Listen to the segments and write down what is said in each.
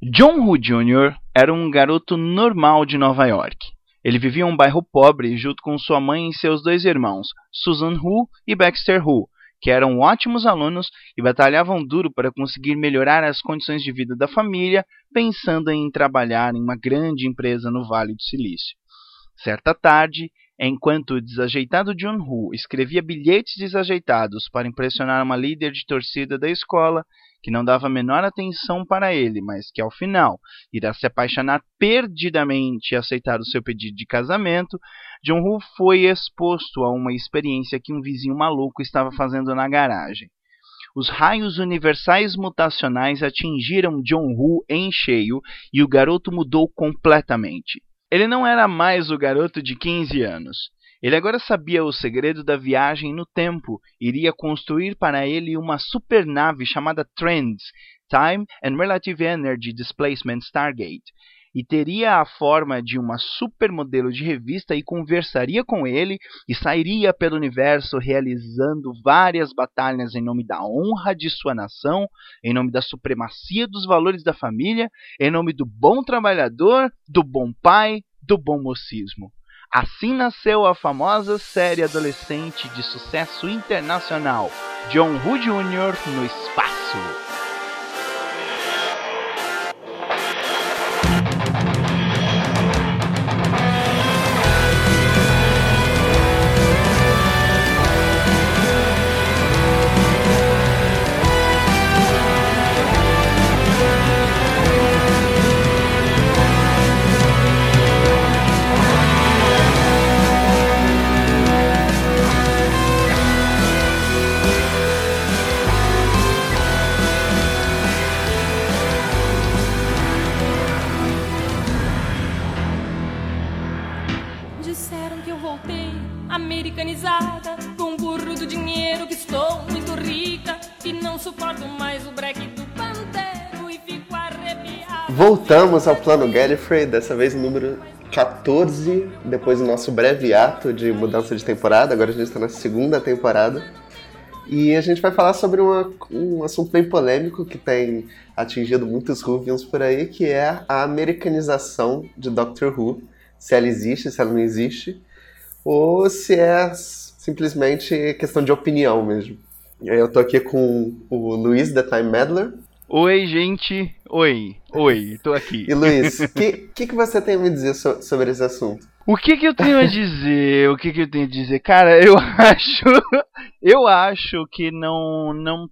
John Woo Jr. era um garoto normal de Nova York. Ele vivia em um bairro pobre junto com sua mãe e seus dois irmãos, Susan Woo e Baxter Woo, que eram ótimos alunos e batalhavam duro para conseguir melhorar as condições de vida da família, pensando em trabalhar em uma grande empresa no Vale do Silício. Certa tarde, enquanto o desajeitado John Woo escrevia bilhetes desajeitados para impressionar uma líder de torcida da escola, que não dava a menor atenção para ele, mas que ao final irá se apaixonar perdidamente e aceitar o seu pedido de casamento, John Woo foi exposto a uma experiência que um vizinho maluco estava fazendo na garagem. Os raios universais mutacionais atingiram John Woo em cheio e o garoto mudou completamente. Ele não era mais o garoto de 15 anos. Ele agora sabia o segredo da viagem no tempo e iria construir para ele uma supernave chamada TRANS, Time and Relative Energy Displacement Stargate, e teria a forma de uma supermodelo de revista e conversaria com ele e sairia pelo universo realizando várias batalhas em nome da honra de sua nação, em nome da supremacia dos valores da família, em nome do bom trabalhador, do bom pai, do bom mocismo. Assim nasceu a famosa série adolescente de sucesso internacional, John Woo Jr. no espaço. Disseram que eu voltei americanizada, com o burro do dinheiro, que estou muito rica e não suporto mais o breque do pandeiro e fico arrepiada. Voltamos ao Plano Gallifrey, dessa vez no número 14, depois do nosso breve ato de mudança de temporada. Agora a gente está na segunda temporada. E a gente vai falar sobre um assunto bem polêmico que tem atingido muitos Whovians por aí, que é a americanização de Doctor Who. Se ela existe, se ela não existe, ou se é simplesmente questão de opinião mesmo. Eu tô aqui com o Luiz, The Time Meddler. Oi, gente. Oi, tô aqui. E Luiz, o que você tem a me dizer sobre esse assunto? O que eu tenho a dizer? Cara, eu acho que não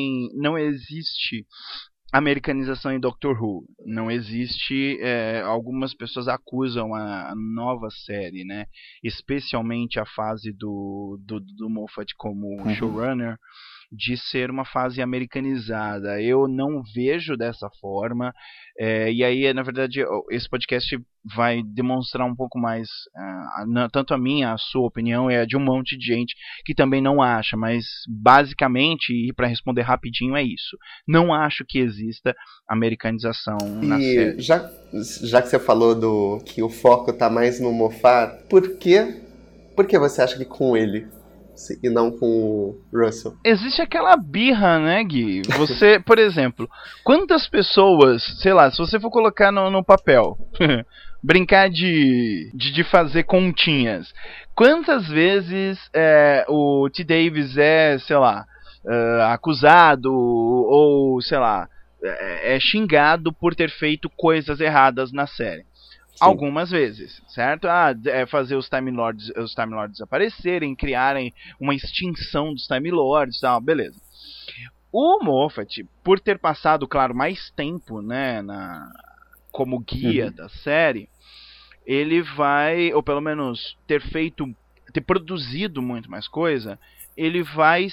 existe americanização em Doctor Who. Não existe. Algumas pessoas acusam a nova série, né? Especialmente a fase do Moffat como showrunner, de ser uma fase americanizada. Eu não vejo dessa forma. E aí, na verdade, esse podcast vai demonstrar um pouco mais, tanto a minha, a sua opinião e a de um monte de gente que também não acha, mas basicamente, e para responder rapidinho, é isso. Não acho que exista americanização na série. E já que você falou que o foco tá mais no Moffat, por que você acha que com ele e não com o Russell? Existe aquela birra, né, Gui? Você, por exemplo, quantas pessoas, sei lá, se você for colocar no papel, brincar de fazer continhas, quantas vezes o T. Davis é, sei lá, acusado ou, sei lá, é xingado por ter feito coisas erradas na série? Sim. Algumas vezes, certo? Fazer os Time Lords aparecerem, criarem uma extinção dos Time Lords, tal, beleza. O Moffat, por ter passado, claro, mais tempo, né, como guia da série, ele vai, ou pelo menos ter produzido muito mais coisa, ele vai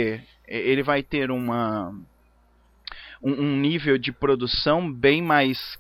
ter um nível de produção bem mais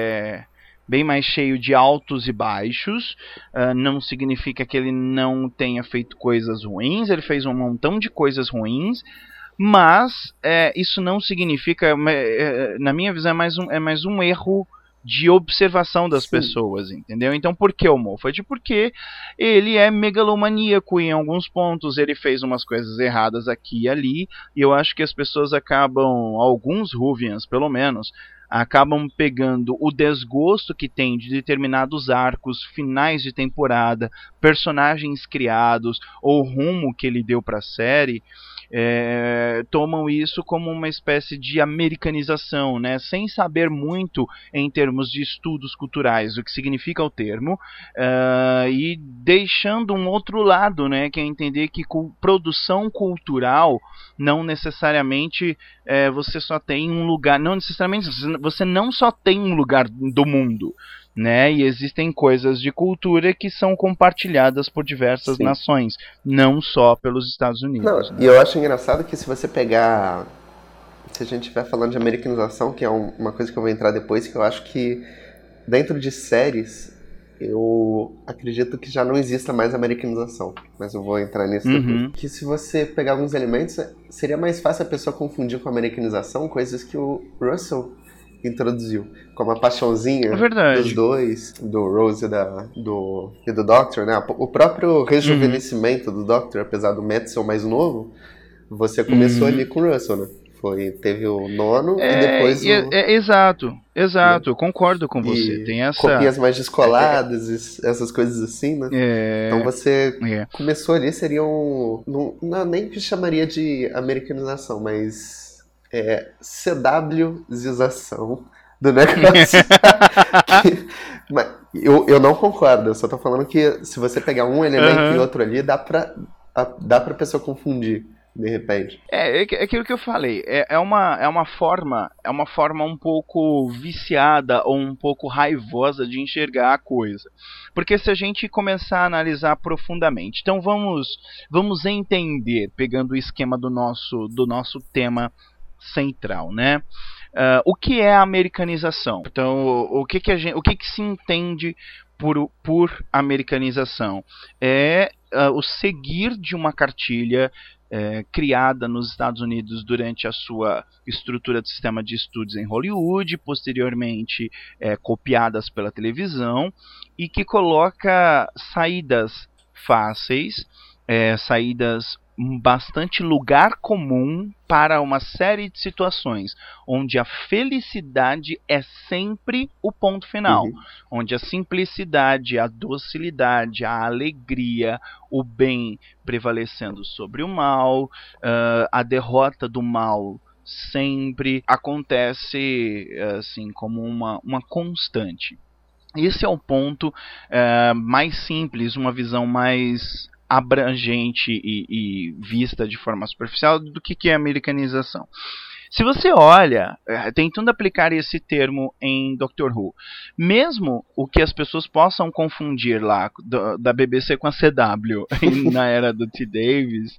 cheio de altos e baixos. Não significa que ele não tenha feito coisas ruins, ele fez um montão de coisas ruins, mas isso não significa, na minha visão, é mais um erro de observação das pessoas, entendeu? Então, por que o Moffat? Porque ele é megalomaníaco em alguns pontos, ele fez umas coisas erradas aqui e ali, e eu acho que as pessoas acabam, alguns Whovians pelo menos, acabam pegando o desgosto que tem de determinados arcos, finais de temporada, personagens criados, ou rumo que ele deu para a série, tomam isso como uma espécie de americanização, né? Sem saber muito em termos de estudos culturais o que significa o termo, e deixando um outro lado, né? Que é entender que produção cultural não necessariamente você só tem um lugar, não necessariamente você não só tem um lugar do mundo, né? E existem coisas de cultura que são compartilhadas por diversas Sim. nações, não só pelos Estados Unidos. Não, e eu acho engraçado que se você pegar... Se a gente estiver falando de americanização, que é uma coisa que eu vou entrar depois, que eu acho que dentro de séries, eu acredito que já não exista mais americanização. Mas eu vou entrar nisso depois. Que se você pegar alguns elementos, seria mais fácil a pessoa confundir com americanização coisas que o Russell introduziu, como a paixãozinha dos dois, do Rose e do Doctor, né? O próprio rejuvenescimento do Doctor, apesar do Matt ser o mais novo, você começou ali com o Russell, né? Teve o nono e depois exato, né? Concordo com você. Tem essa copias mais descoladas, essas coisas assim, né? Então você começou ali, seria não nem que chamaria de americanização, mas CW-zização do negócio. Mas eu não concordo, eu só tô falando que se você pegar um elemento e outro ali, dá pra pessoa confundir, de repente. É aquilo que eu falei, é uma forma um pouco viciada ou um pouco raivosa de enxergar a coisa. Porque se a gente começar a analisar profundamente, então vamos entender, pegando o esquema do nosso tema central, né? O que é a americanização? Então, o que se entende por americanização? É o seguir de uma cartilha criada nos Estados Unidos durante a sua estrutura do sistema de estudos em Hollywood, posteriormente copiadas pela televisão, e que coloca saídas fáceis, saídas bastante lugar comum para uma série de situações onde a felicidade é sempre o ponto final, onde a simplicidade, a docilidade, a alegria, o bem prevalecendo sobre o mal, a derrota do mal sempre acontece assim como uma constante. Esse é o ponto mais simples, uma visão mais abrangente e vista de forma superficial do que é americanização. Se você olha, tentando aplicar esse termo em Doctor Who, mesmo o que as pessoas possam confundir lá da BBC com a CW na era do T. Davis,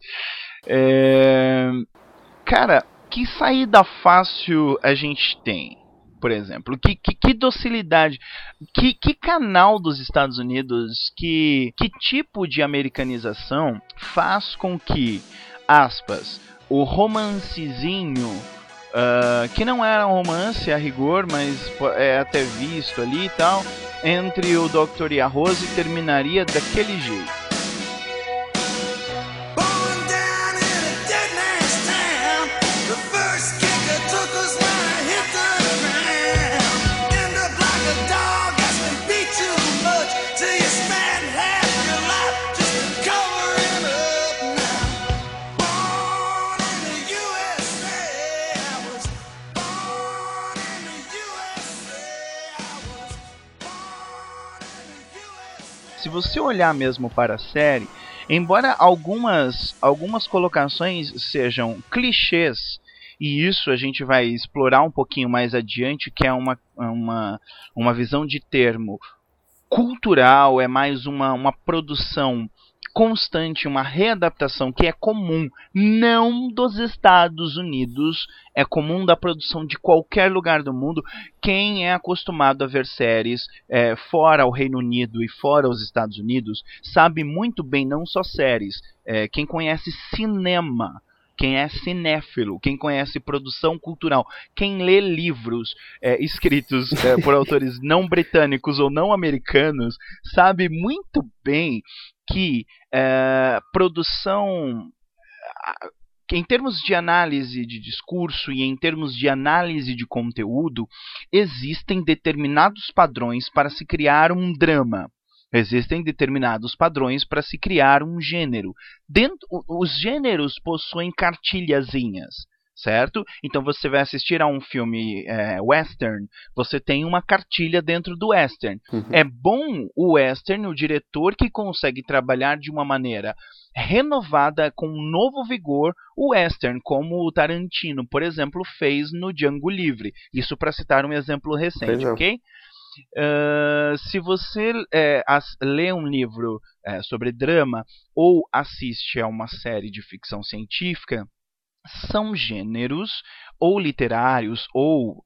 cara, que saída fácil a gente tem? Por exemplo, que docilidade, que canal dos Estados Unidos, que tipo de americanização faz com que, aspas, o romancezinho, que não era um romance a rigor, mas é até visto ali e tal, entre o Dr. e a Rose terminaria daquele jeito. Se você olhar mesmo para a série, embora algumas colocações sejam clichês, e isso a gente vai explorar um pouquinho mais adiante, que é uma visão de termo cultural, é mais uma produção constante, uma readaptação que é comum, não dos Estados Unidos, é comum da produção de qualquer lugar do mundo. Quem é acostumado a ver séries fora o Reino Unido e fora os Estados Unidos, sabe muito bem, não só séries, quem conhece cinema, quem é cinéfilo, quem conhece produção cultural, quem lê livros escritos por autores não britânicos ou não americanos, sabe muito bem que produção em termos de análise de discurso e em termos de análise de conteúdo, existem determinados padrões para se criar um drama. Existem determinados padrões para se criar um gênero. Os gêneros possuem cartilhazinhas, certo? Então você vai assistir a um filme western, você tem uma cartilha dentro do western. É bom o western, o diretor que consegue trabalhar de uma maneira renovada, com um novo vigor, o western, como o Tarantino, por exemplo, fez no Django Livre. Isso para citar um exemplo recente, ok? Se você lê um livro sobre drama ou assiste a uma série de ficção científica, são gêneros ou literários ou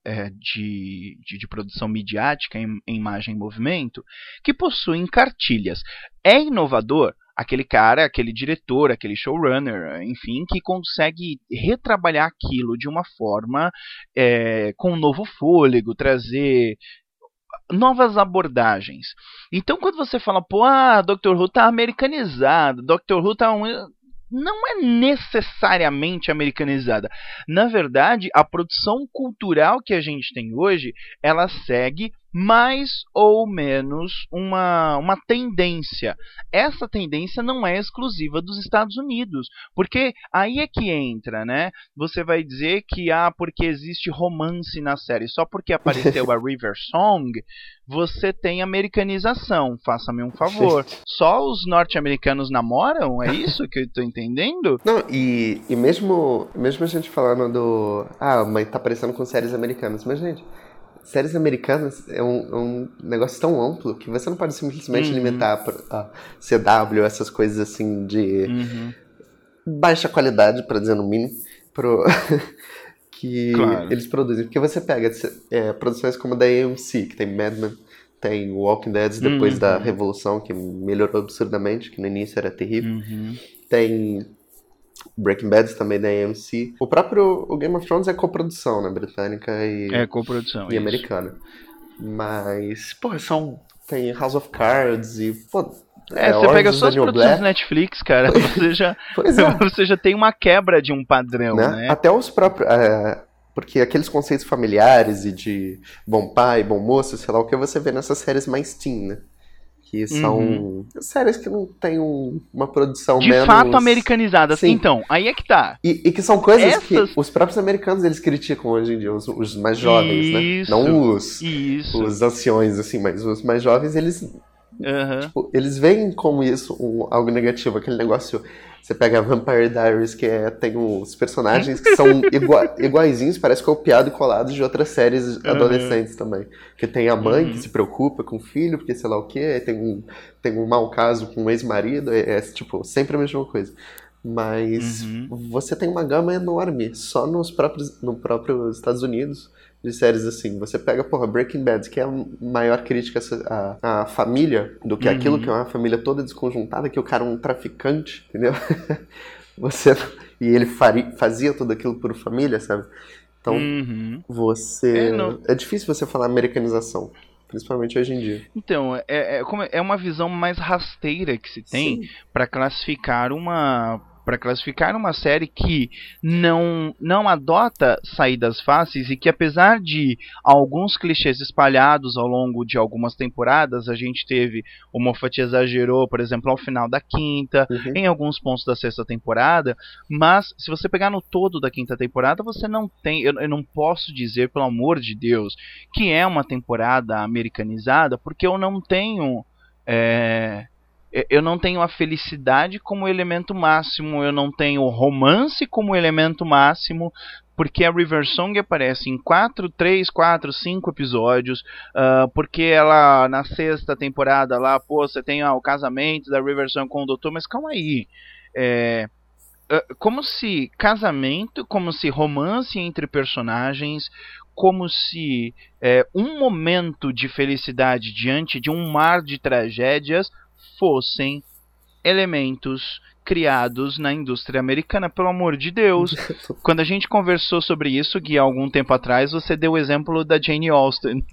de produção midiática em imagem e movimento que possuem cartilhas. É inovador aquele cara, aquele diretor, aquele showrunner, enfim, que consegue retrabalhar aquilo de uma forma com um novo fôlego, trazer novas abordagens. Então, quando você fala, Doctor Who tá americanizado, Doctor Who tá não é necessariamente americanizada. Na verdade, a produção cultural que a gente tem hoje, ela segue mais ou menos uma tendência. Essa tendência não é exclusiva dos Estados Unidos, porque aí é que entra, né? Você vai dizer que porque existe romance na série, só porque apareceu a River Song, você tem americanização. Faça-me um favor. Só os norte-americanos namoram? É isso que eu estou entendendo? Não, e mesmo a gente falando mas tá parecendo com séries americanas, mas gente, séries americanas é um negócio tão amplo que você não pode simplesmente limitar a CW, essas coisas assim de baixa qualidade, para dizer no mínimo, que eles produzem. Porque você pega produções como a da AMC, que tem Mad Men, tem Walking Dead depois da Revolução, que melhorou absurdamente, que no início era terrível. Tem Breaking Bad também da AMC. O Game of Thrones é coprodução, né? Britânica e coprodução, e americana. Mas, tem House of Cards e, você pega só as produções Netflix, cara, você já tem uma quebra de um padrão, né? Até os próprios... porque aqueles conceitos familiares e de bom pai, bom moço, sei lá o que, você vê nessas séries mais teen, né? Que são séries que não tem uma produção de menos... fato americanizadas. Sim. Então, aí é que tá. E que são coisas que os próprios americanos eles criticam hoje em dia, os mais jovens, né? Não os anciões, assim, mas os mais jovens, eles... eles veem como isso algo negativo, aquele negócio. Você pega a Vampire Diaries, que tem os personagens que são iguaizinhos, parece copiado e colado de outras séries adolescentes também. Que tem a mãe que se preocupa com o filho, porque sei lá o quê, tem um mau caso com o ex-marido, tipo, sempre a mesma coisa. Mas você tem uma gama enorme, só no próprio Estados Unidos, de séries assim. Você pega, Breaking Bad, que é a maior crítica à família, do que aquilo que é uma família toda desconjuntada, que o cara é um traficante, entendeu? E ele fazia tudo aquilo por família, sabe? Então, é difícil você falar americanização, principalmente hoje em dia. Então, é uma visão mais rasteira que se tem para classificar uma série que não adota saídas fáceis e que, apesar de alguns clichês espalhados ao longo de algumas temporadas, a gente teve o Moffat exagerou, por exemplo, ao final da quinta, em alguns pontos da sexta temporada, mas se você pegar no todo da quinta temporada, você não tem, eu não posso dizer, pelo amor de Deus, que é uma temporada americanizada, porque eu não tenho a felicidade como elemento máximo, eu não tenho o romance como elemento máximo, porque a River Song aparece em 3, 4, 5 episódios, porque ela, na sexta temporada lá, você tem o casamento da River Song com o doutor, mas calma aí, como se casamento, como se romance entre personagens, como se um momento de felicidade diante de um mar de tragédias fossem elementos criados na indústria americana, pelo amor de Deus. Quando a gente conversou sobre isso, Gui, há algum tempo atrás, você deu o exemplo da Jane Austen.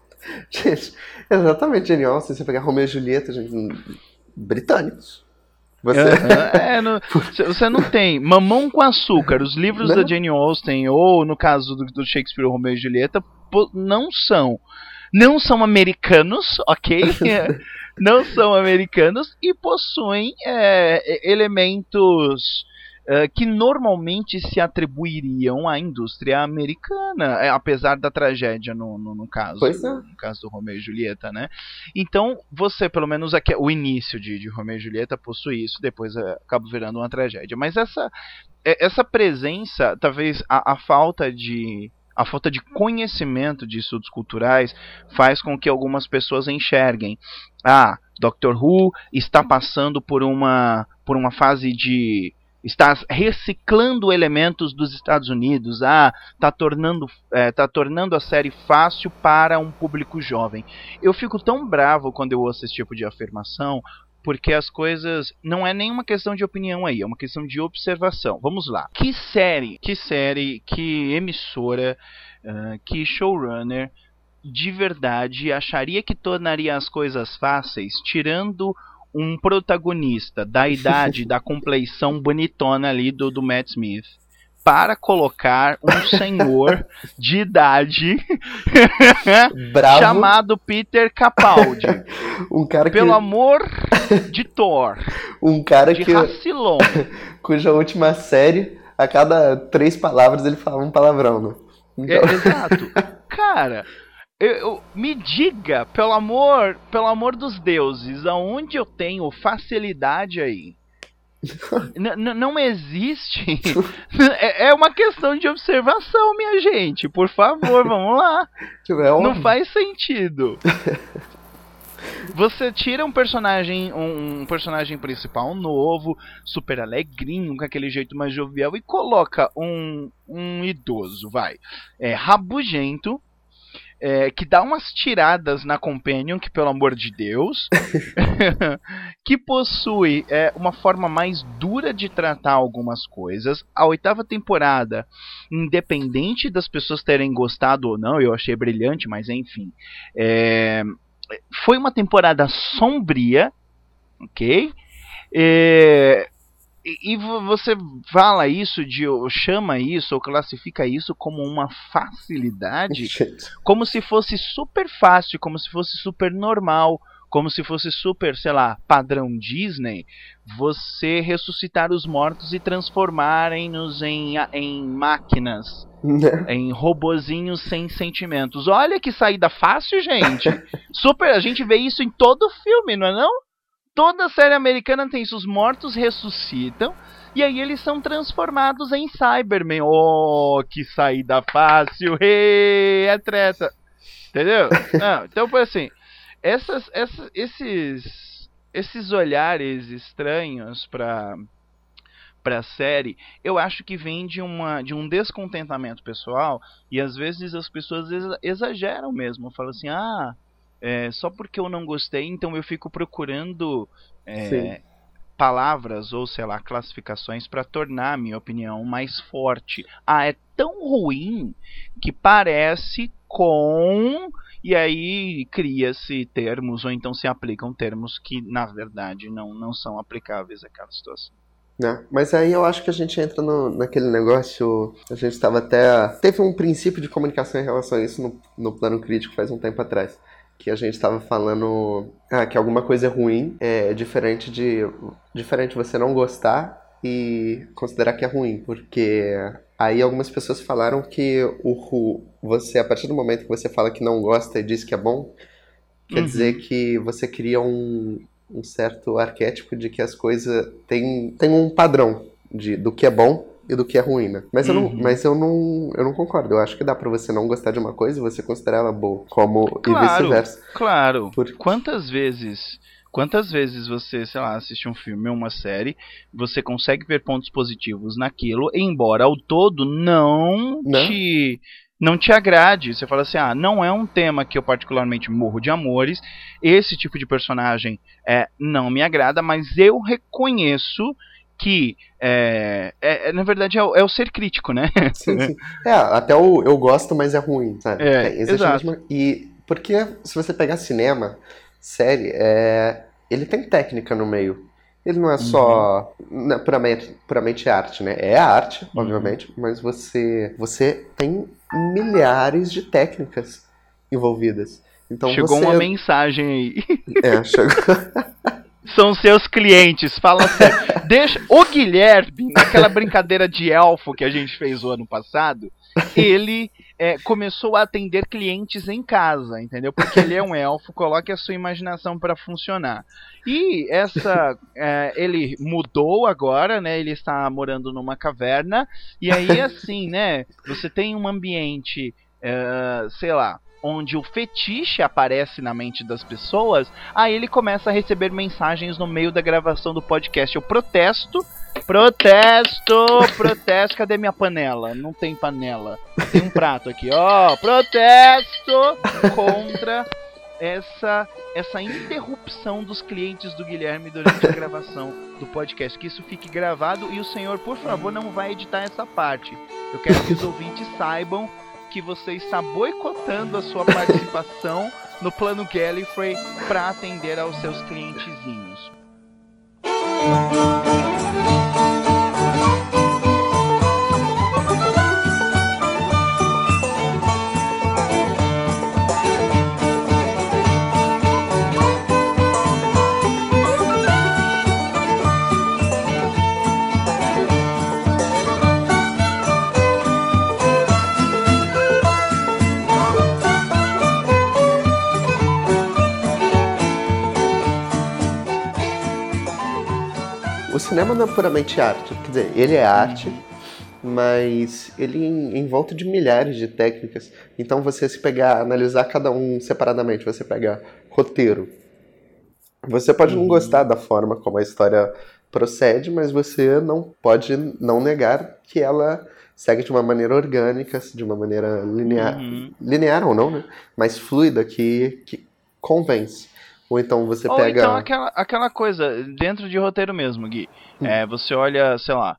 Gente, exatamente, Jane Austen, você pegar Romeo e Julieta, gente, britânicos. Você... Você não tem Mamão com Açúcar, os livros da Jane Austen, ou no caso do Shakespeare, Romeu e Julieta, não são americanos, ok? Não são americanos e possuem elementos que normalmente se atribuiriam à indústria americana, apesar da tragédia no caso do Romeu e Julieta, né? Então, você, pelo menos aqui, o início de Romeu e Julieta possui isso, depois acaba virando uma tragédia. Mas essa presença, talvez a falta de conhecimento de estudos culturais faz com que algumas pessoas enxerguem: Doctor Who está passando por uma fase de... está reciclando elementos dos Estados Unidos, tá tornando a série fácil para um público jovem. Eu fico tão bravo quando eu ouço esse tipo de afirmação, porque as coisas... não é nenhuma questão de opinião aí, é uma questão de observação. Vamos lá. Que série, que emissora, que showrunner de verdade acharia que tornaria as coisas fáceis, tirando um protagonista da idade, da compleição bonitona ali do Matt Smith, para colocar um senhor de idade chamado Peter Capaldi? Um cara pelo amor de Thor. Um cara de Rassilon. Cuja última série, a cada 3 palavras ele fala um palavrão, né? Então... exato. Cara... me diga, pelo amor dos deuses, aonde eu tenho facilidade aí? Não existe. É uma questão de observação, minha gente. Por favor, vamos lá. Não faz sentido. Você tira um personagem principal novo, super alegrinho, com aquele jeito mais jovial, e coloca um idoso, rabugento, que dá umas tiradas na Companion, que pelo amor de Deus, que possui uma forma mais dura de tratar algumas coisas. A 8ª temporada, independente das pessoas terem gostado ou não, eu achei brilhante, mas enfim, foi uma temporada sombria, ok? E você fala isso, chama isso, ou classifica isso como uma facilidade, como se fosse super fácil, como se fosse super normal, como se fosse super, sei lá, padrão Disney, você ressuscitar os mortos e transformarem-nos em máquinas, em robozinhos sem sentimentos. Olha que saída fácil, gente! Super, a gente vê isso em todo filme, não é não? Toda série americana tem isso, os mortos ressuscitam e aí eles são transformados em Cybermen. Oh, que saída fácil! Hey, é treta! Entendeu? Não, então foi assim, esses olhares estranhos pra série, eu acho que vem de um descontentamento pessoal, e às vezes as pessoas exageram mesmo, falam assim, só porque eu não gostei, então eu fico procurando palavras ou, sei lá, classificações para tornar a minha opinião mais forte. É tão ruim que parece com... E aí cria-se termos, ou então se aplicam termos que, na verdade, não são aplicáveis àquela situação. Mas aí eu acho que a gente entra naquele negócio, a gente estava até... Teve um princípio de comunicação em relação a isso no plano crítico faz um tempo atrás. Que a gente estava falando que alguma coisa é ruim, é diferente você não gostar e considerar que é ruim, porque aí algumas pessoas falaram que você, a partir do momento que você fala que não gosta e diz que é bom, quer dizer que você cria um certo arquétipo de que as coisas tem um padrão do que é bom e do que é ruim, né? Mas eu não concordo. Eu acho que dá pra você não gostar de uma coisa e você considerar ela boa, e vice-versa. Claro. Quantas vezes você, sei lá, assiste um filme ou uma série, você consegue ver pontos positivos naquilo, embora ao todo não te agrade. Você fala assim, não é um tema que eu particularmente morro de amores, esse tipo de personagem não me agrada, mas eu reconheço que, na verdade, é o ser crítico, né? Sim. Até eu gosto, mas é ruim, sabe? Exato. E porque se você pegar cinema, série, ele tem técnica no meio. Ele não é só puramente arte, né? É arte, obviamente, mas você tem milhares de técnicas envolvidas. Então Chegou uma mensagem aí. Chegou. São seus clientes, fala sério. Deixa o Guilherme, naquela brincadeira de elfo que a gente fez o ano passado, ele começou a atender clientes em casa, entendeu? Porque ele é um elfo, coloque a sua imaginação para funcionar. E ele mudou agora, né? Ele está morando numa caverna, e aí assim, né? Você tem um ambiente, sei lá, onde o fetiche aparece na mente das pessoas, aí ele começa a receber mensagens no meio da gravação do podcast. Eu protesto, cadê minha panela? Não tem panela, tem um prato aqui, ó, protesto contra essa interrupção dos clientes do Guilherme durante a gravação do podcast, que isso fique gravado e o senhor, por favor, não vai editar essa parte. Eu quero que os ouvintes saibam que você está boicotando a sua participação no plano Gallifrey para atender aos seus clientezinhos. O cinema não é puramente arte, quer dizer, ele é arte, mas ele envolto de milhares de técnicas. Então você analisar cada um separadamente, você pega roteiro. Você pode não gostar da forma como a história procede, mas você não pode não negar que ela segue de uma maneira orgânica, de uma maneira linear ou não, né? Mas fluida, que convence. Ou então você pega... Ou então aquela coisa, dentro de roteiro mesmo, Gui. Você olha, sei lá,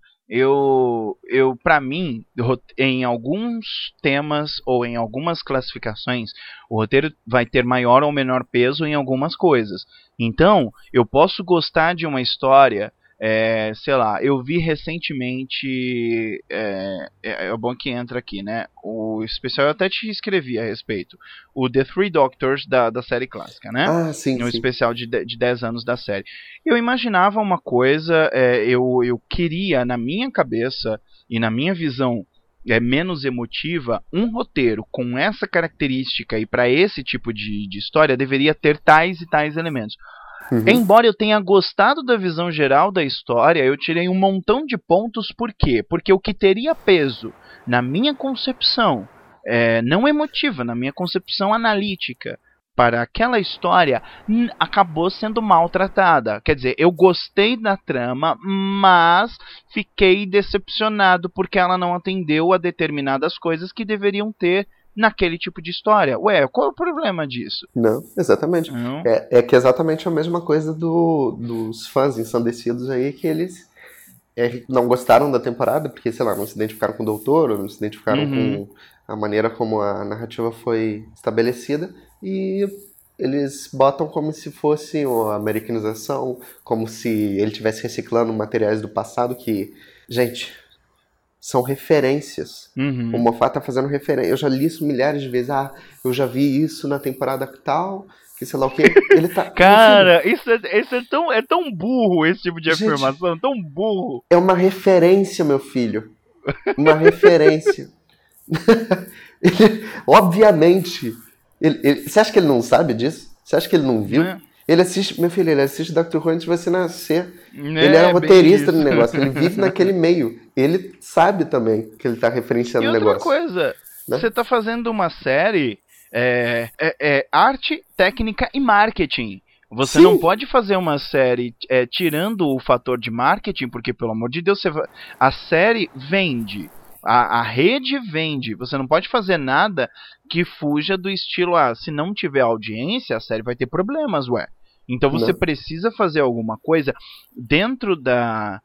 pra mim, em alguns temas ou em algumas classificações, o roteiro vai ter maior ou menor peso em algumas coisas. Então, eu posso gostar de uma história... sei lá, eu vi recentemente, é bom que entra aqui, né? O especial eu até te escrevi a respeito. O The Three Doctors da série clássica, né? Ah, sim, um sim. especial de 10 anos da série. Eu imaginava uma coisa, eu queria na minha cabeça e na minha visão menos emotiva, um roteiro com essa característica e para esse tipo de história deveria ter tais e tais elementos. Embora eu tenha gostado da visão geral da história, eu tirei um montão de pontos. Por quê? Porque o que teria peso na minha concepção, não emotiva, na minha concepção analítica, para aquela história, acabou sendo maltratada. Quer dizer, eu gostei da trama, mas fiquei decepcionado porque ela não atendeu a determinadas coisas que deveriam ter naquele tipo de história. Ué, qual é o problema disso? Não, exatamente. Não. É que é exatamente a mesma coisa dos fãs ensandecidos aí, que eles não gostaram da temporada, porque, sei lá, não se identificaram com o doutor, ou não se identificaram com a maneira como a narrativa foi estabelecida, e eles botam como se fosse uma americanização, como se ele estivesse reciclando materiais do passado que, gente... são referências. O Moffat tá fazendo referência. Eu já li isso milhares de vezes. Eu já vi isso na temporada tal, que sei lá o que. Ele tá... Cara, isso é tão burro, esse tipo de afirmação, tão burro. É uma referência, meu filho. Uma referência. Obviamente. Você acha que ele não sabe disso? Você acha que ele não viu? Ele assiste, meu filho, ele assiste Doctor Who antes de você nascer. Ele era roteirista no negócio, ele vive naquele meio. Ele sabe também que ele tá referenciando o negócio. E outra coisa, né? Você tá fazendo uma série, arte, técnica e marketing. Você Sim. não pode fazer uma série tirando o fator de marketing, porque, pelo amor de Deus, a série vende. A rede vende. Você não pode fazer nada que fuja do estilo, se não tiver audiência, a série vai ter problemas, ué. Então você precisa fazer alguma coisa dentro da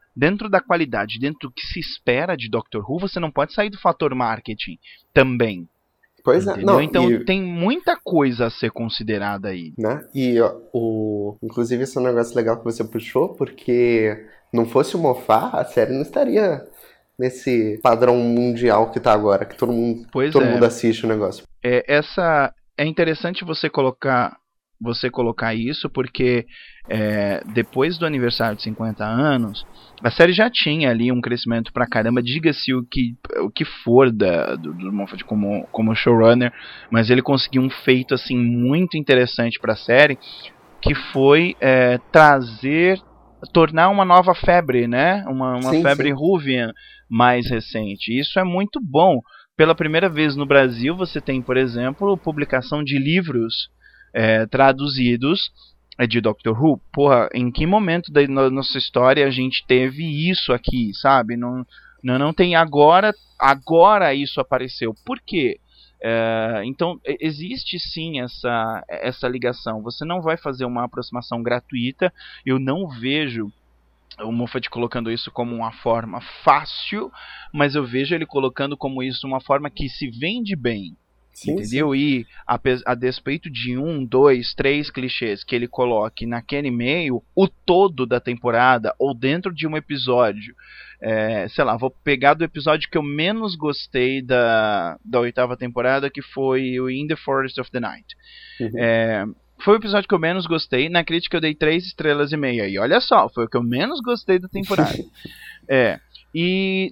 qualidade, dentro do que se espera de Doctor Who. Você não pode sair do fator marketing também. Pois é, entendeu? não, Então tem muita coisa a ser considerada aí. né? E ó, inclusive esse é um negócio legal que você puxou, porque não fosse o Moffat, a série não estaria nesse padrão mundial que tá agora, que todo mundo assiste o negócio. É interessante você colocar isso, porque depois do aniversário de 50 anos, a série já tinha ali um crescimento pra caramba, diga-se o que for do Moffat como showrunner, mas ele conseguiu um feito assim muito interessante pra série, que foi tornar uma nova febre, né? Uma febre Whovian mais recente. Isso é muito bom. Pela primeira vez no Brasil, você tem, por exemplo, publicação de livros traduzidos de Doctor Who. Porra, em que momento da nossa história a gente teve isso aqui, sabe? Não tem agora isso apareceu. Por quê? Então, existe sim essa ligação. Você não vai fazer uma aproximação gratuita. Eu não vejo o Moffat colocando isso como uma forma fácil, mas eu vejo ele colocando como isso uma forma que se vende bem. Sim, entendeu? Sim. E a despeito de 1, 2, 3 clichês que ele coloque naquele meio, o todo da temporada, ou dentro de um episódio, sei lá, vou pegar do episódio que eu menos gostei da 8ª temporada, que foi o In the Forest of the Night. Uhum. Foi o episódio que eu menos gostei. Na crítica eu dei 3,5 estrelas. E olha só, foi o que eu menos gostei da temporada. E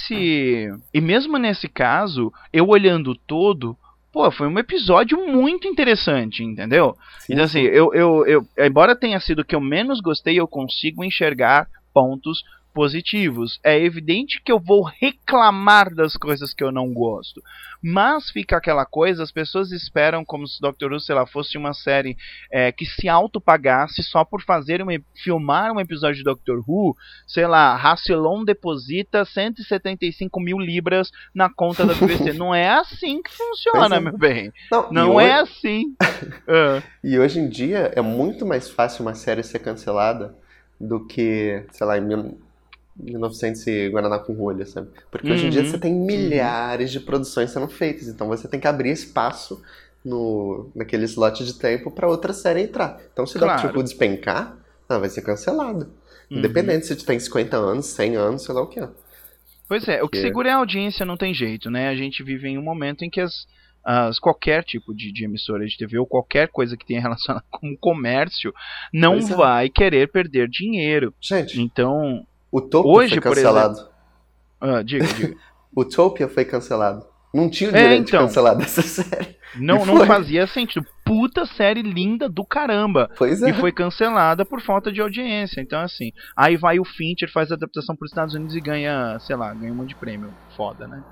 mesmo nesse caso, eu olhando todo, foi um episódio muito interessante, entendeu? Sim, então assim, eu embora tenha sido o que eu menos gostei, eu consigo enxergar pontos positivos. É evidente que eu vou reclamar das coisas que eu não gosto, mas fica aquela coisa, as pessoas esperam como se Doctor Who, sei lá, fosse uma série que se autopagasse só por filmar um episódio de Doctor Who. Sei lá, Rassilon deposita 175 mil libras na conta da BBC. Não é assim que funciona, meu bem. Não é assim. E hoje em dia é muito mais fácil uma série ser cancelada do que, sei lá, em 1900 e Guaraná com rolha, sabe? Porque hoje em dia você tem milhares de produções sendo feitas, então você tem que abrir espaço naquele slot de tempo para outra série entrar. Então se o Doctor Who despencar, vai ser cancelado. Independente se tem 50 anos, 100 anos, sei lá o que é. Pois é, o que segura é a audiência, não tem jeito, né? A gente vive em um momento em que qualquer tipo de emissora de TV ou qualquer coisa que tenha relacionado com o comércio não vai querer perder dinheiro. Gente, então Utopia hoje, foi cancelado. Por exemplo, diga. Utopia foi cancelado. Não tinha o direito de cancelar dessa série. Não fazia sentido. Puta série linda do caramba. Pois é. E foi cancelada por falta de audiência. Então, assim, aí vai o Fincher, faz a adaptação para os Estados Unidos e ganha, sei lá, ganha um monte de prêmio. Foda, né?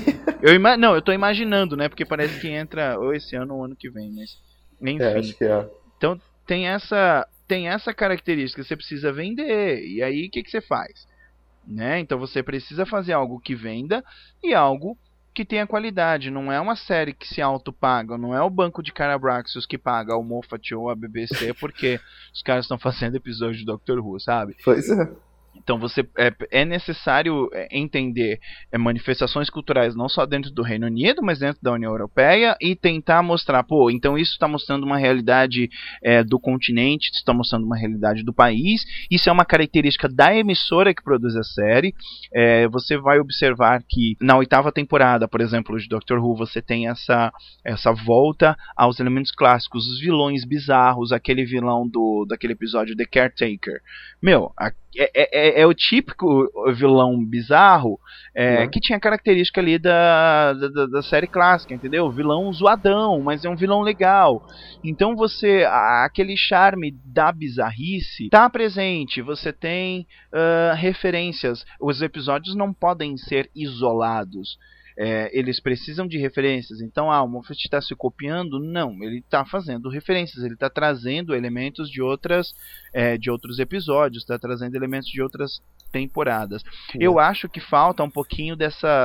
eu tô imaginando, né? Porque parece que entra ou esse ano ou ano que vem, mas enfim. Acho que é. Então, tem essa característica, você precisa vender. E aí, o que você faz? Né? Então, você precisa fazer algo que venda e algo que tenha qualidade. Não é uma série que se autopaga, não é o banco de Carabraxos que paga o Moffat ou a BBC porque os caras estão fazendo episódio de Doctor Who, sabe? Pois é. Então é necessário entender manifestações culturais não só dentro do Reino Unido, mas dentro da União Europeia e tentar mostrar, então isso está mostrando uma realidade do continente, está mostrando uma realidade do país, isso é uma característica da emissora que produz a série. Você vai observar que na 8ª temporada, por exemplo, de Doctor Who, você tem essa volta aos elementos clássicos, os vilões bizarros, aquele vilão daquele episódio The Caretaker. É o típico vilão bizarro que tinha característica ali da série clássica, entendeu? Vilão zoadão, mas é um vilão legal. Então aquele charme da bizarrice tá presente. Você tem referências. Os episódios não podem ser isolados. Eles precisam de referências. Então, o Moffat está se copiando? Não, ele está fazendo referências, ele está trazendo elementos de outros episódios, está trazendo elementos de outras temporadas. Eu acho que falta um pouquinho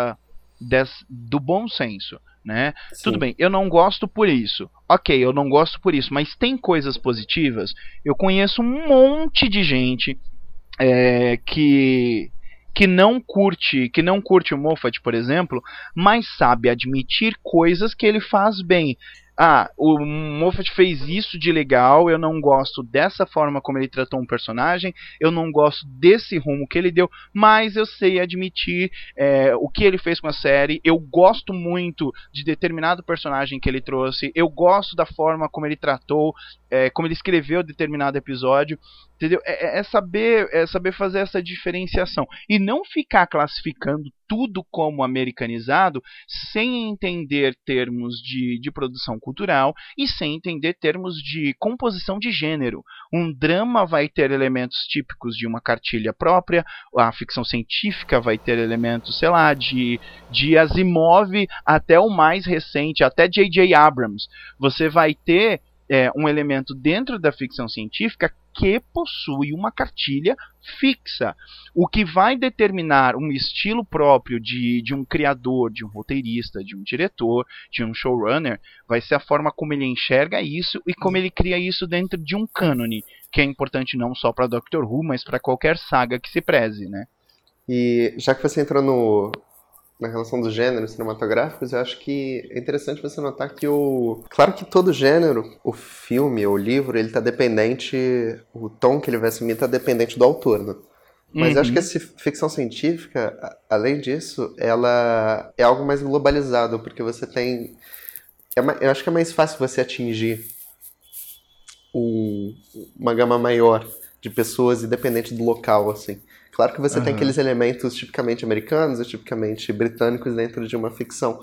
do bom senso, né? Sim. Tudo bem, eu não gosto por isso. Ok, eu não gosto por isso, mas tem coisas positivas. Eu conheço um monte de gente que que não curte o Moffat, por exemplo, mas sabe admitir coisas que ele faz bem. Ah, o Moffat fez isso de legal, eu não gosto dessa forma como ele tratou um personagem, eu não gosto desse rumo que ele deu, mas eu sei admitir o que ele fez com a série, eu gosto muito de determinado personagem que ele trouxe, eu gosto da forma como ele tratou, como ele escreveu determinado episódio, entendeu? É saber fazer essa diferenciação e não ficar classificando tudo como americanizado sem entender termos de produção cultural e sem entender termos de composição de gênero. Um drama vai ter elementos típicos de uma cartilha própria, a ficção científica vai ter elementos, sei lá, de Asimov até o mais recente, até J.J. Abrams. Você vai ter um elemento dentro da ficção científica que possui uma cartilha fixa. O que vai determinar um estilo próprio de um criador, de um roteirista, de um diretor, de um showrunner, vai ser a forma como ele enxerga isso e como ele cria isso dentro de um cânone, que é importante não só para Doctor Who, mas para qualquer saga que se preze, né? E já que você entrou na relação dos gêneros cinematográficos, eu acho que é interessante você notar que claro que todo gênero, o filme, o livro, ele tá dependente, o tom que ele vai assumir tá dependente do autor, né? Mas eu acho que essa ficção científica, além disso, ela é algo mais globalizado, porque você tem... eu acho que é mais fácil você atingir uma gama maior de pessoas, independente do local, assim. Claro que você tem aqueles elementos tipicamente americanos e tipicamente britânicos dentro de uma ficção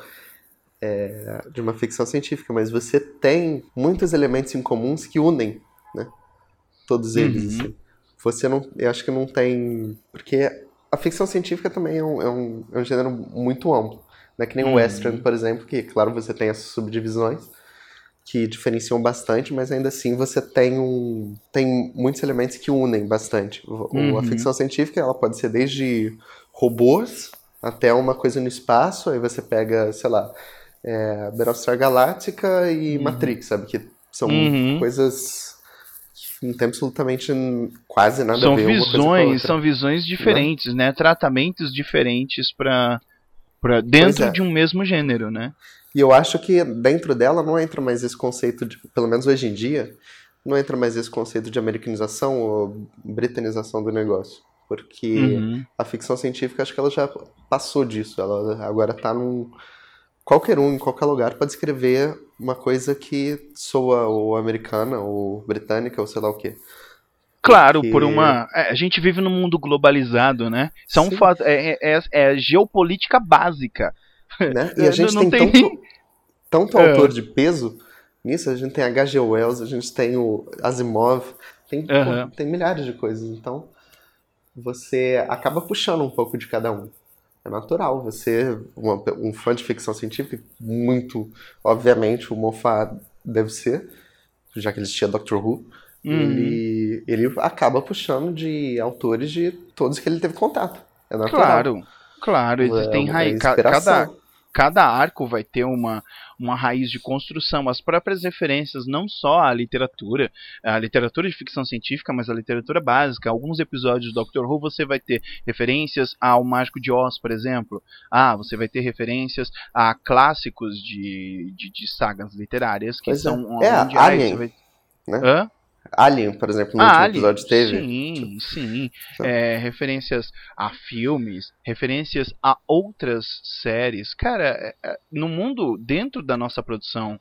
científica, mas você tem muitos elementos em comuns que unem, né? Todos eles, assim. Eu acho que não tem... Porque a ficção científica também é um gênero muito amplo, não é que nem o western, por exemplo, que, claro, você tem essas subdivisões que diferenciam bastante, mas ainda assim você tem muitos elementos que unem bastante. A ficção científica, ela pode ser desde robôs até uma coisa no espaço, aí você pega, sei lá, Battlestar Galactica e Matrix, sabe? Que são coisas que não tem absolutamente quase nada a ver uma coisa com a outra. São visões diferentes, né? Tratamentos diferentes para dentro de um mesmo gênero, né? E eu acho que dentro dela não entra mais esse conceito, pelo menos hoje em dia, não entra mais esse conceito de americanização ou britanização do negócio. Porque a ficção científica, acho que ela já passou disso. Ela agora está qualquer um, em qualquer lugar, pode escrever uma coisa que soa ou americana, ou britânica, ou sei lá o quê. Claro, a gente vive num mundo globalizado, né? Isso é geopolítica básica. Né? E a gente tem tanto autor de peso nisso, a gente tem H.G. Wells, a gente tem o Asimov, tem milhares de coisas, então você acaba puxando um pouco de cada um. É natural, um fã de ficção científica, muito, obviamente, o Moffat deve ser, já que ele assistia Doctor Who, ele acaba puxando de autores de todos que ele teve contato. É natural. Claro, existem cada arco vai ter uma raiz de construção, as próprias referências, não só a literatura de ficção científica, mas a literatura básica. Alguns episódios do Doctor Who você vai ter referências ao Mágico de Oz, por exemplo. Você vai ter referências a clássicos de sagas literárias que são mundiais. Alien, né? Alien, por exemplo, no último episódio teve. Sim. Referências a filmes, referências a outras séries. Cara, no mundo, dentro da nossa produção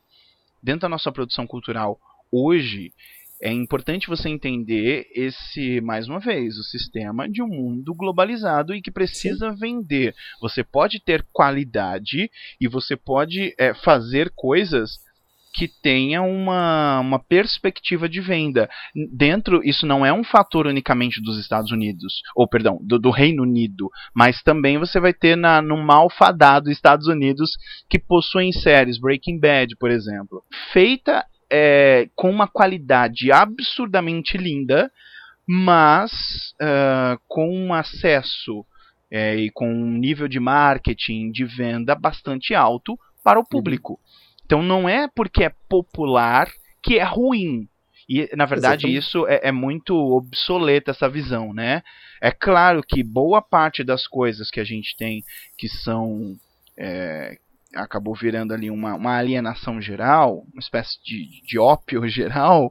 cultural hoje, é importante você entender mais uma vez, o sistema de um mundo globalizado e que precisa vender. Você pode ter qualidade e você pode fazer coisas que tenha uma perspectiva de venda. Isso não é um fator unicamente dos Estados Unidos, do Reino Unido, mas também você vai ter no malfadado Estados Unidos, que possuem séries, Breaking Bad, por exemplo, feita com uma qualidade absurdamente linda, mas com um acesso e com um nível de marketing, de venda bastante alto para o público. Então não é porque é popular que é ruim. E, na verdade, Exatamente. isso é muito obsoleta, essa visão, né? É claro que boa parte das coisas que a gente tem que são... acabou virando ali uma alienação geral, uma espécie de ópio geral,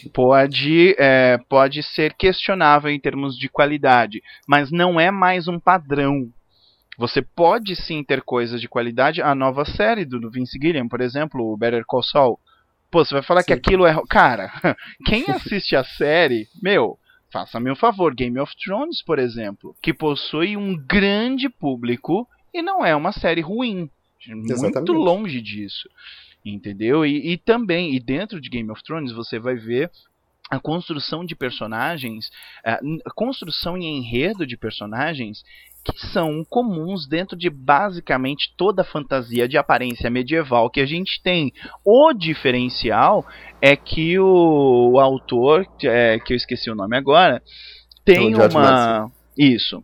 pode ser questionável em termos de qualidade, mas não é mais um padrão. Você pode sim ter coisas de qualidade. A nova série do Vince Gilliam, por exemplo, o Better Call Saul. Pô, você vai falar que Sim. aquilo é... Cara, quem assiste a série, faça-me um favor. Game of Thrones, por exemplo, que possui um grande público e não é uma série ruim. Muito Exatamente. longe disso. Entendeu? E também, dentro de Game of Thrones, você vai ver a construção de personagens, a construção e enredo de personagens que são comuns dentro de basicamente toda a fantasia de aparência medieval que a gente tem. O diferencial é que o autor, que eu esqueci o nome agora, tem O George Martin. Isso.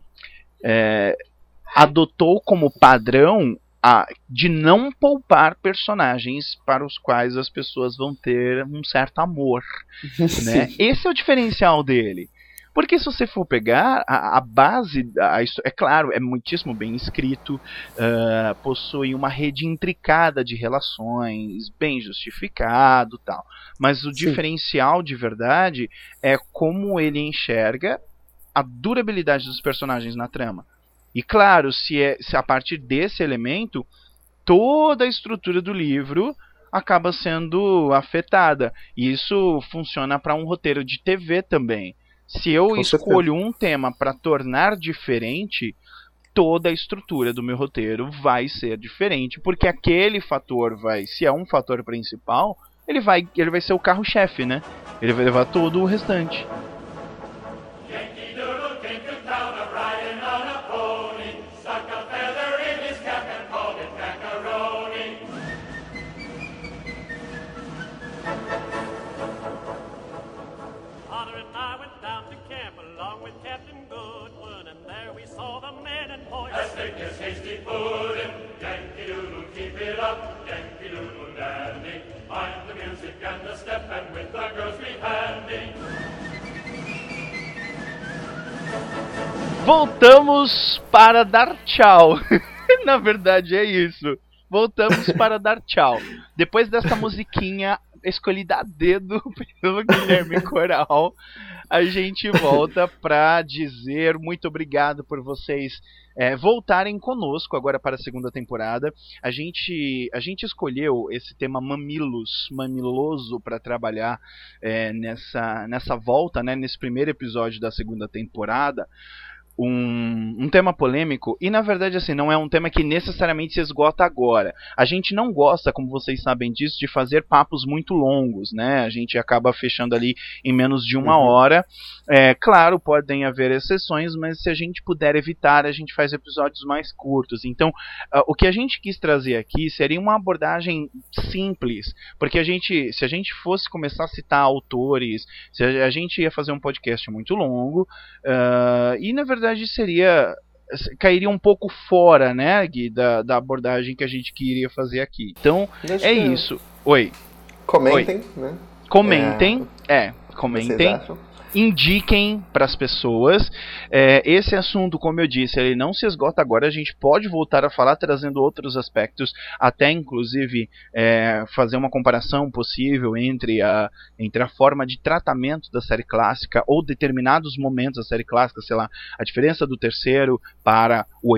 Adotou como padrão de não poupar personagens para os quais as pessoas vão ter um certo amor, né? Esse é o diferencial dele. Porque se você for pegar a base, é claro, é muitíssimo bem escrito, possui uma rede intricada de relações, bem justificado, tal. Mas o diferencial de verdade é como ele enxerga a durabilidade dos personagens na trama. E claro, se a partir desse elemento, toda a estrutura do livro acaba sendo afetada. E isso funciona para um roteiro de TV também. Se eu escolho um tema para tornar diferente, toda a estrutura do meu roteiro vai ser diferente, porque aquele fator se é um fator principal, ele vai ser o carro-chefe, né? Ele vai levar todo o restante. Voltamos para dar tchau. Na verdade é isso. Voltamos para dar tchau. Depois dessa musiquinha escolhida a dedo pelo Guilherme Coral, a gente volta para dizer muito obrigado por vocês voltarem conosco agora para a segunda temporada. A gente escolheu esse tema mamiloso para trabalhar nessa volta, né, nesse primeiro episódio da segunda temporada. Um tema polêmico, e na verdade assim, não é um tema que necessariamente se esgota agora. A gente não gosta, como vocês sabem disso, de fazer papos muito longos, né? A gente acaba fechando ali em menos de uma hora. Claro, podem haver exceções, mas se a gente puder evitar, a gente faz episódios mais curtos. Então, o que a gente quis trazer aqui seria uma abordagem simples, porque se a gente fosse começar a citar autores, a gente ia fazer um podcast muito longo, e na verdade cairia um pouco fora, né, Gui, da abordagem que a gente queria fazer aqui. Então, isso. Oi. Comentem, né? Comentem. Comentem. Indiquem para as pessoas. Esse assunto, como eu disse, ele não se esgota agora. A gente pode voltar a falar trazendo outros aspectos, até inclusive fazer uma comparação possível entre a forma de tratamento da série clássica ou determinados momentos da série clássica, sei lá, a diferença do terceiro para o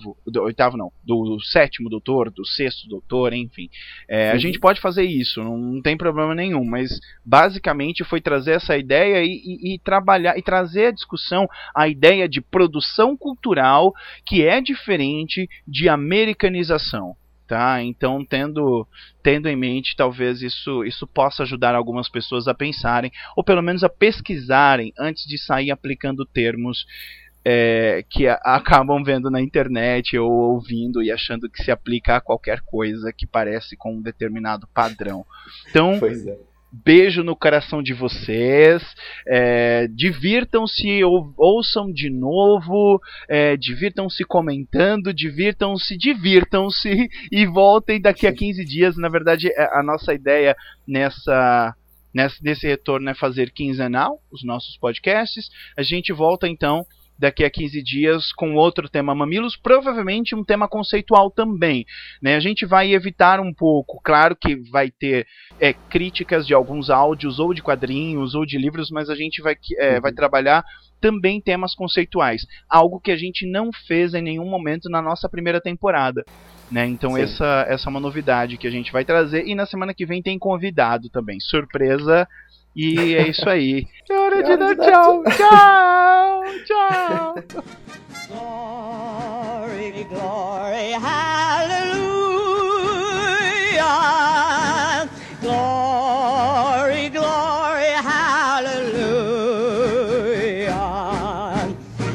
do sétimo doutor, do sexto doutor, enfim. A gente pode fazer isso, não tem problema nenhum, mas basicamente foi trazer essa ideia e trabalhar e trazer à discussão a ideia de produção cultural que é diferente de americanização. Tá? Então, tendo em mente, talvez isso possa ajudar algumas pessoas a pensarem, ou pelo menos a pesquisarem antes de sair aplicando termos que acabam vendo na internet ou ouvindo e achando que se aplica a qualquer coisa que parece com um determinado padrão. Então, beijo no coração de vocês, divirtam-se, ouçam de novo, divirtam-se comentando, divirtam-se e voltem daqui a 15 dias. Na verdade, a nossa ideia nessa nesse retorno é fazer quinzenal os nossos podcasts. A gente volta então daqui a 15 dias com outro tema mamilos, provavelmente um tema conceitual também, né? A gente vai evitar um pouco, claro que vai ter críticas de alguns áudios, ou de quadrinhos, ou de livros, mas a gente vai trabalhar também temas conceituais, algo que a gente não fez em nenhum momento na nossa primeira temporada, né? Então essa é uma novidade que a gente vai trazer, e na semana que vem tem convidado também, surpresa. E é isso aí. É hora de dar tchau. Tchau, tchau. Glory, glory, hallelujah. Glory, glory, hallelujah.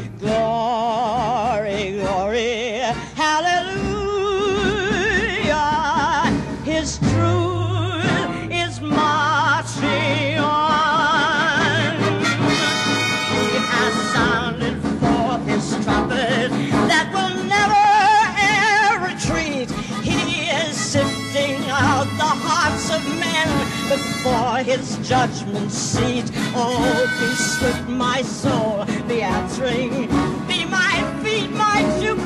Glory, glory, hallelujah. His truth is marching on. He has sounded forth his trumpet that will never ever retreat. He is sifting out the hearts of men before his judgment seat. Oh, be swift, my soul, be answering. Be my feet, my jubilee.